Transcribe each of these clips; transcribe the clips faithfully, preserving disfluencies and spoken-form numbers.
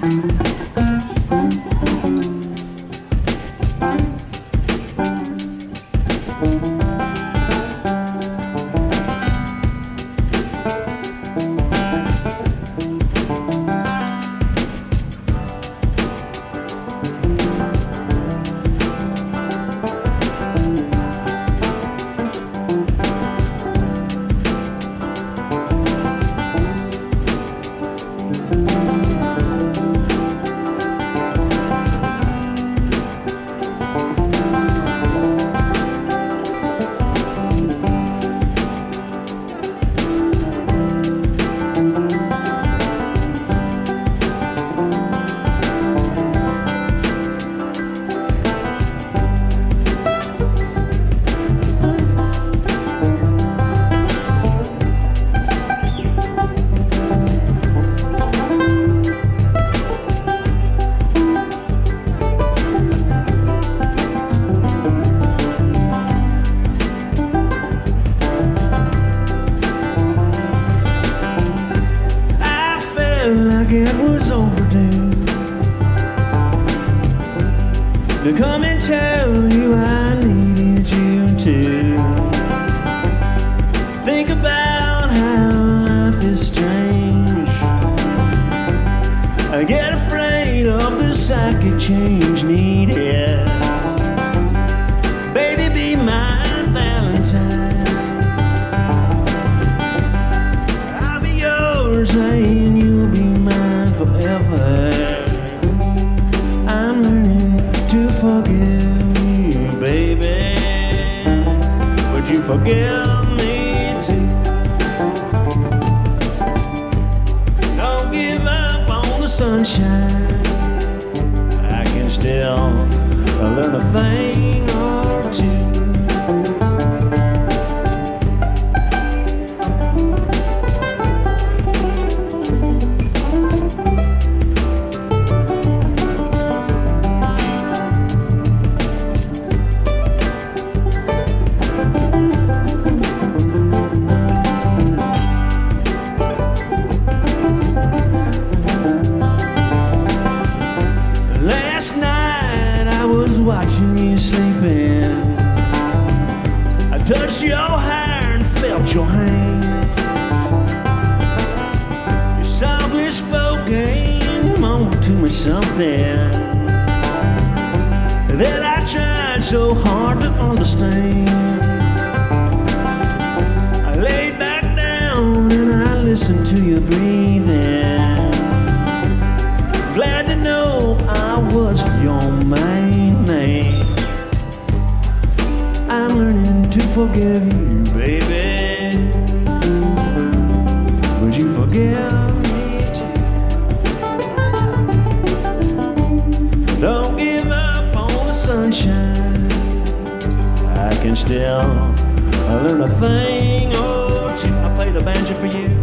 It was overdue to come and tell you I needed you to think about how life is strange. I get afraid of the psychic change needed. Baby, be my Valentine. I'll be yours and you'll be mine forever. I'm learning to forgive you, baby. Would you forgive me too? Don't give up on the sunshine. I can still learn a thing or two. Last night I was watching you sleeping. I touched your hair and felt your hand. You softly spoke and moaned to me something that I tried so hard to understand. I laid back down and I listened to you breathing. Glad to know I was your main man. I'm learning to forgive you, baby. Would you forgive me too? Don't give up on the sunshine. I can still learn a thing or two. I'll play the banjo for you.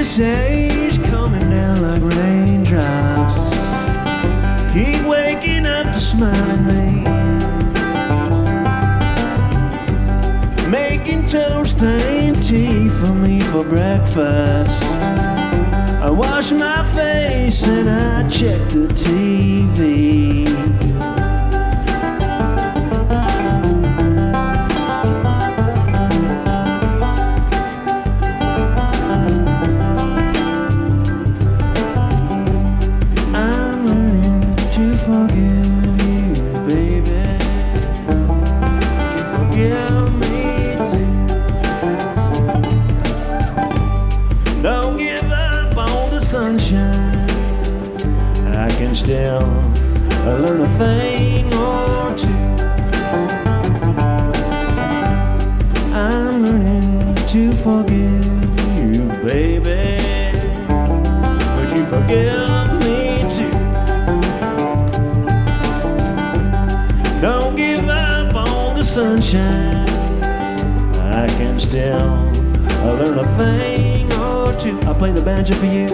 this age coming down like raindrops. Keep waking up to smile at me, making toast and tea for me for breakfast. I wash my face and I check the T V. Still, I learn a thing or two. I'm learning to forgive you, baby, but you forgive me too. Don't give up on the sunshine. I can still I learn a thing or two. I play the banjo for you.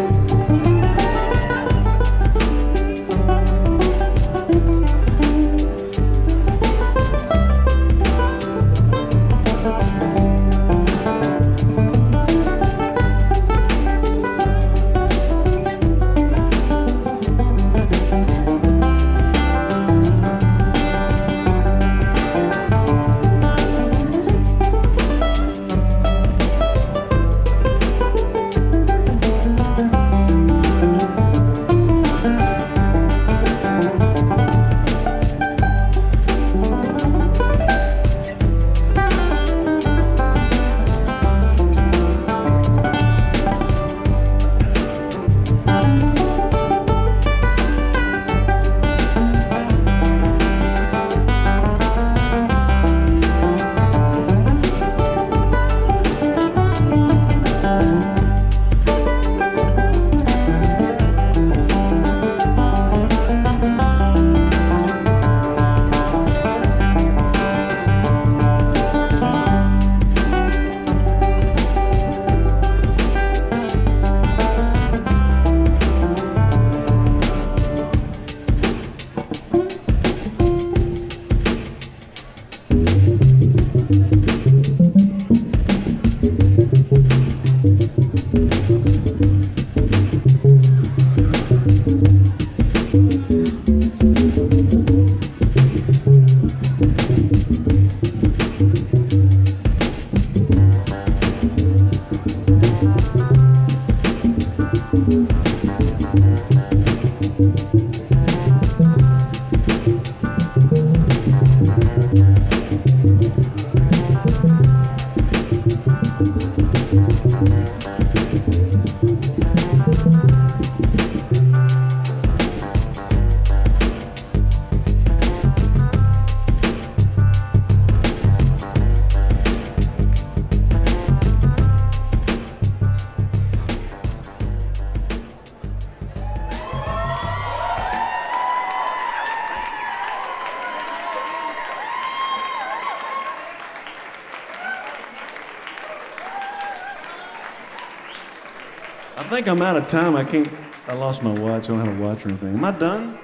I think I'm out of time. I can't, I lost my watch. I don't have a watch or anything. Am I done?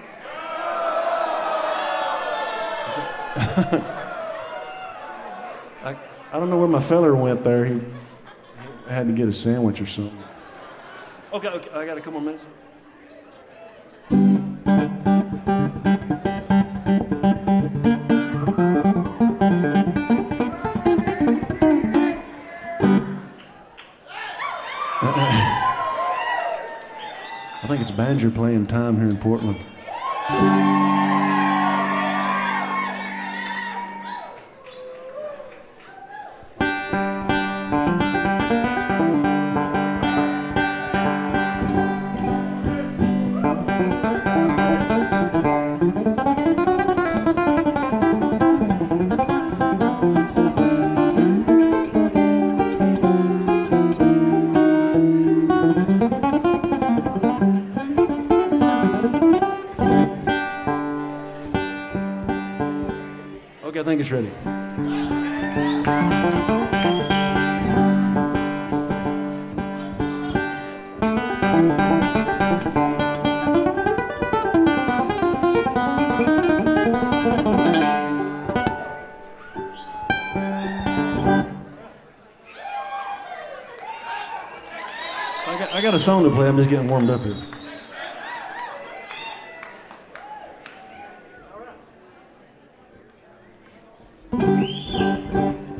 I, I don't know where my feller went there. He, he had to get a sandwich or something. Okay, okay, I got a couple more minutes. I think it's banjo playing time here in Portland. Okay, I think it's ready. I got a song to play. I'm just getting warmed up here.